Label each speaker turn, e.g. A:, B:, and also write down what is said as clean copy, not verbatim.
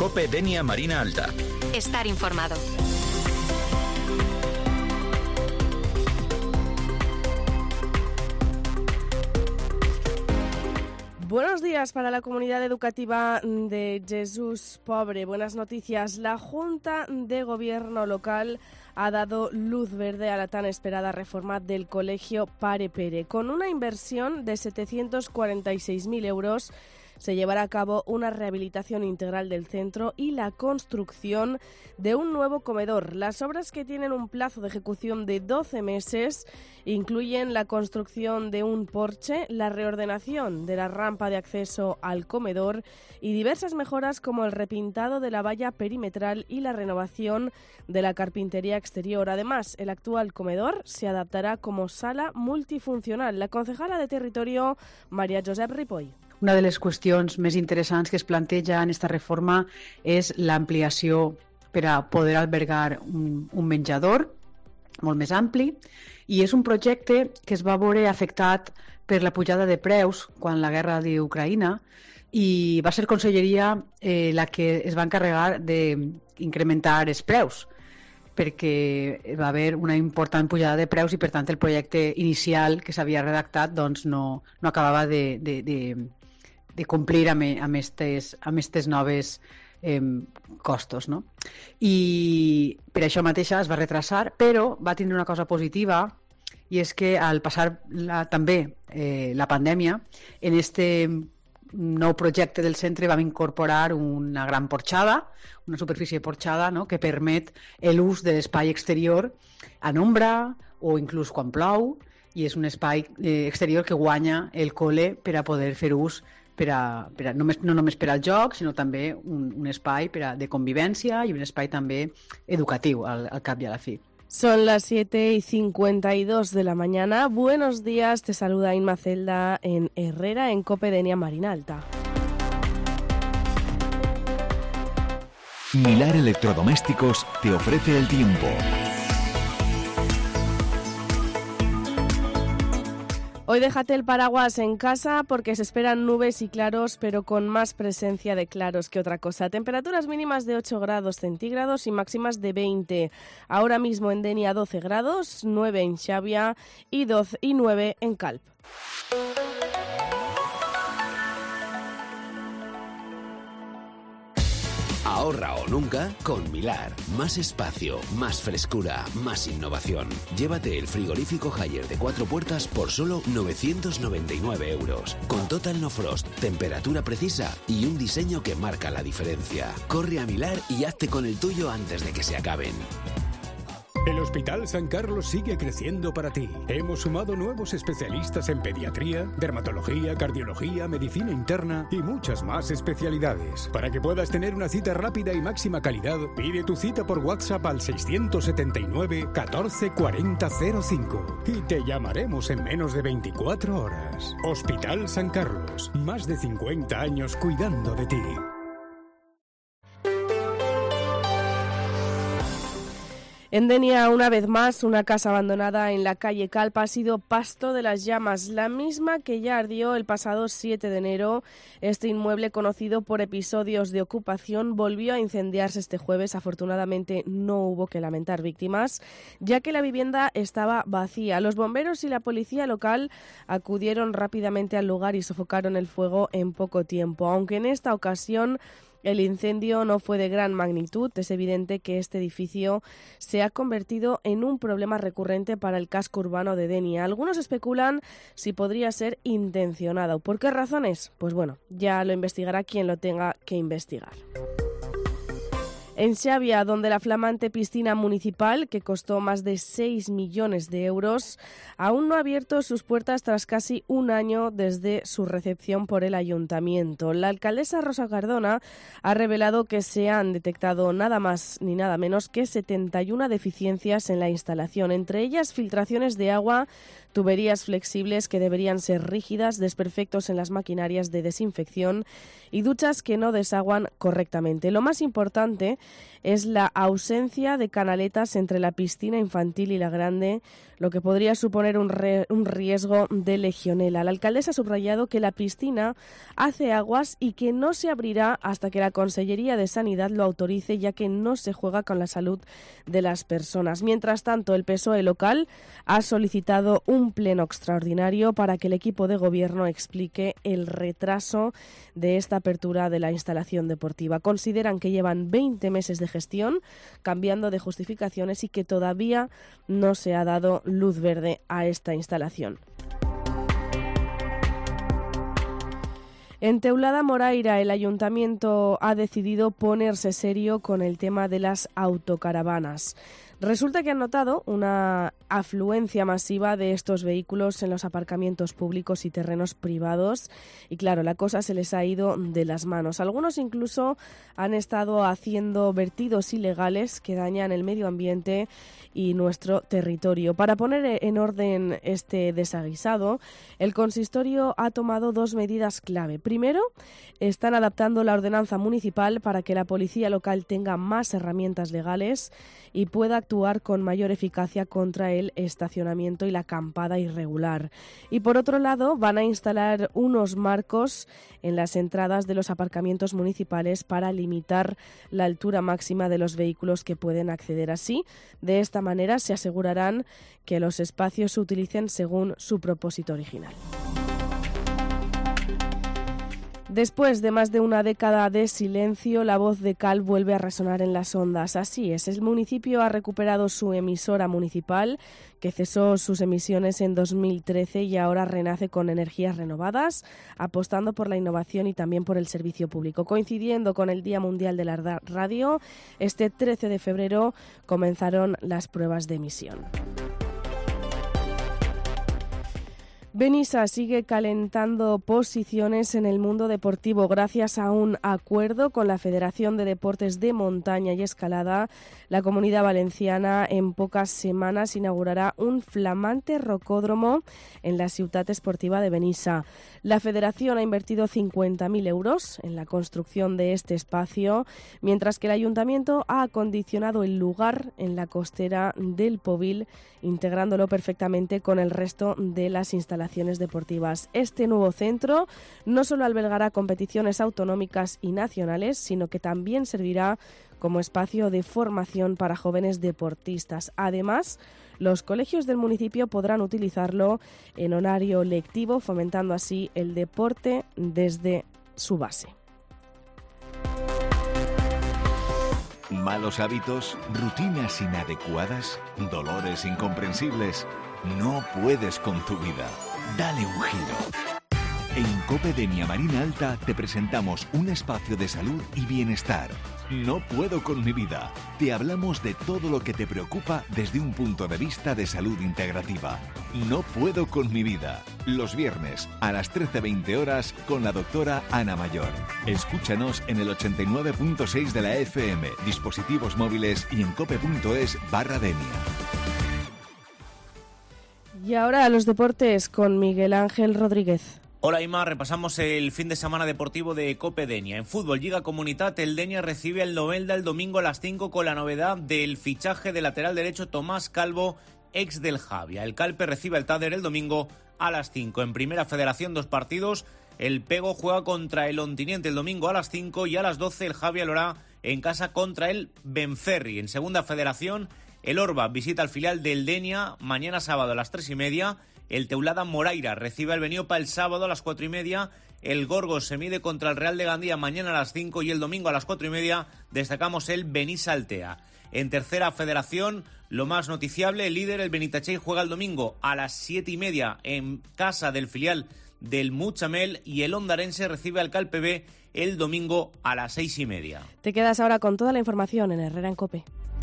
A: COPE Denia Marina Alta.
B: Estar informado.
C: Buenos días para la comunidad educativa de Jesús Pobre. Buenas noticias. La Junta de Gobierno local ha dado luz verde a la tan esperada reforma del Colegio Pare Pere. Con una inversión de 746.000 euros se llevará a cabo una rehabilitación integral del centro y la construcción de un nuevo comedor. Las obras, que tienen un plazo de ejecución de 12 meses, incluyen la construcción de un porche, la reordenación de la rampa de acceso al comedor y diversas mejoras como el repintado de la valla perimetral y la renovación de la carpintería exterior. Además, el actual comedor se adaptará como sala multifuncional. La concejala de Territorio, María Josep Ripoll.
D: Una de les qüestions més interessants que es planteja en esta reforma és l'ampliació per a poder albergar un menjador molt més ampli, i és un projecte que es va veure afectat per la pujada de preus quan la guerra d'Ucraïna, i va ser Conselleria la que es va encarregar d'incrementar els preus, perquè va haver una important pujada de preus i, per tant, el projecte inicial que s'havia redactat doncs, no acabava de complir amb estes noves costos, no? I per això mateixa es va retrasar, però va tindre una cosa positiva, i és que al passar també la pandèmia, en este nou projecte del centre vam incorporar una gran porxada, una superfície porxada, no?, que permet l'ús de l'espai exterior en ombra o inclús quan plou, i és un espai exterior que guanya el col·le per a poder fer ús no només per al joc, sinó també un espai de convivència i un espai també educatiu al cap i a la fi.
C: Son las 7:52 de la mañana. Buenos días, te saluda Inma Celda en Herrera, en COPE Denia Marina Alta.
A: Milar Electrodomésticos te ofrece el tiempo.
C: Hoy déjate el paraguas en casa porque se esperan nubes y claros, pero con más presencia de claros que otra cosa. Temperaturas mínimas de 8 grados centígrados y máximas de 20. Ahora mismo en Denia 12 grados, 9 en Xavia y 9 en Calp.
E: Ahorra o nunca con Milar. Más espacio, más frescura, más innovación. Llévate el frigorífico Haier de 4 puertas por solo 999 euros. Con Total No Frost, temperatura precisa y un diseño que marca la diferencia. Corre a Milar y hazte con el tuyo antes de que se acaben.
F: El Hospital San Carlos sigue creciendo para ti. Hemos sumado nuevos especialistas en pediatría, dermatología, cardiología, medicina interna y muchas más especialidades. Para que puedas tener una cita rápida y máxima calidad, pide tu cita por WhatsApp al 679 14 40 05 y te llamaremos en menos de 24 horas. Hospital San Carlos, más de 50 años cuidando de ti.
C: En Denia, una vez más, una casa abandonada en la calle Calpa ha sido pasto de las llamas, la misma que ya ardió el pasado 7 de enero. Este inmueble, conocido por episodios de ocupación, volvió a incendiarse este jueves. Afortunadamente no hubo que lamentar víctimas, ya que la vivienda estaba vacía. Los bomberos y la policía local acudieron rápidamente al lugar y sofocaron el fuego en poco tiempo, aunque en esta ocasión el incendio no fue de gran magnitud. Es evidente que este edificio se ha convertido en un problema recurrente para el casco urbano de Denia. Algunos especulan si podría ser intencionado. ¿Por qué razones? Pues bueno, ya lo investigará quien lo tenga que investigar. En Xavia, donde la flamante piscina municipal, que costó más de 6 millones de euros, aún no ha abierto sus puertas tras casi un año desde su recepción por el ayuntamiento. La alcaldesa Rosa Cardona ha revelado que se han detectado nada más ni nada menos que 71 deficiencias en la instalación, entre ellas filtraciones de agua, tuberías flexibles que deberían ser rígidas, desperfectos en las maquinarias de desinfección y duchas que no desaguan correctamente. Lo más importante es la ausencia de canaletas entre la piscina infantil y la grande, lo que podría suponer un riesgo de legionela. La alcaldesa ha subrayado que la piscina hace aguas y que no se abrirá hasta que la Consellería de Sanidad lo autorice, ya que no se juega con la salud de las personas. Mientras tanto, el PSOE local ha solicitado un pleno extraordinario para que el equipo de gobierno explique el retraso de esta apertura de la instalación deportiva. Consideran que llevan 20 meses de gestión cambiando de justificaciones y que todavía no se ha dado luz verde a esta instalación. En Teulada Moraira, el ayuntamiento ha decidido ponerse serio con el tema de las autocaravanas. Resulta que han notado una afluencia masiva de estos vehículos en los aparcamientos públicos y terrenos privados y claro, la cosa se les ha ido de las manos. Algunos incluso han estado haciendo vertidos ilegales que dañan el medio ambiente y nuestro territorio. Para poner en orden este desaguisado, el consistorio ha tomado dos medidas clave. Primero, están adaptando la ordenanza municipal para que la policía local tenga más herramientas legales y pueda actuar con mayor eficacia contra el estacionamiento y la acampada irregular. Y por otro lado, van a instalar unos marcos en las entradas de los aparcamientos municipales para limitar la altura máxima de los vehículos que pueden acceder. Así, de esta manera se asegurarán que los espacios se utilicen según su propósito original. Después de más de una década de silencio, la voz de Cal vuelve a resonar en las ondas. Así es, el municipio ha recuperado su emisora municipal, que cesó sus emisiones en 2013 y ahora renace con energías renovadas, apostando por la innovación y también por el servicio público. Coincidiendo con el Día Mundial de la Radio, este 13 de febrero comenzaron las pruebas de emisión. Benissa sigue calentando posiciones en el mundo deportivo gracias a un acuerdo con la Federación de Deportes de Montaña y Escalada. La Comunidad Valenciana en pocas semanas inaugurará un flamante rocódromo en la ciutat esportiva de Benissa. La Federación ha invertido 50.000 euros en la construcción de este espacio, mientras que el Ayuntamiento ha acondicionado el lugar en la costera del Povil, integrándolo perfectamente con el resto de las instalaciones deportivas. Este nuevo centro no solo albergará competiciones autonómicas y nacionales, sino que también servirá como espacio de formación para jóvenes deportistas. Además, los colegios del municipio podrán utilizarlo en horario lectivo, fomentando así el deporte desde su base.
A: Malos hábitos, rutinas inadecuadas, dolores incomprensibles. No puedes con tu vida. Dale un giro. En COPE Denia Marina Alta te presentamos un espacio de salud y bienestar. No puedo con mi vida. Te hablamos de todo lo que te preocupa desde un punto de vista de salud integrativa. No puedo con mi vida. Los viernes a las 13:20 horas con la doctora Ana Mayor. Escúchanos en el 89.6 de la FM, dispositivos móviles y en cope.es/Denia.
C: Y ahora a los deportes con Miguel Ángel Rodríguez.
B: Hola Ima, repasamos el fin de semana deportivo de COPE Denia. En fútbol, Lliga Comunitat, el Denia recibe al Novelda el domingo a las 5 con la novedad del fichaje del lateral derecho Tomás Calvo, ex del Javia. El Calpe recibe al Tader el domingo a las 5. En Primera Federación, 2 partidos. El Pego juega contra el Ontiniente el domingo a las 5 y a las 12 el Javia lo hará en casa contra el Benferri. En Segunda Federación, el Orba visita al filial del Denia mañana sábado a las 3:30. El Teulada Moraira recibe al Beniopa el sábado a las 4:30. El Gorgos se mide contra el Real de Gandía mañana a las 5 y el domingo a las 4:30 destacamos el Benissa Altea. En Tercera Federación, lo más noticiable, el líder, el Benitachey, juega el domingo a las 7:30 en casa del filial del Muchamel y el Ondarense recibe al Calpe B el domingo a las 6:30.
C: Te quedas ahora con toda la información en Herrera en COPE.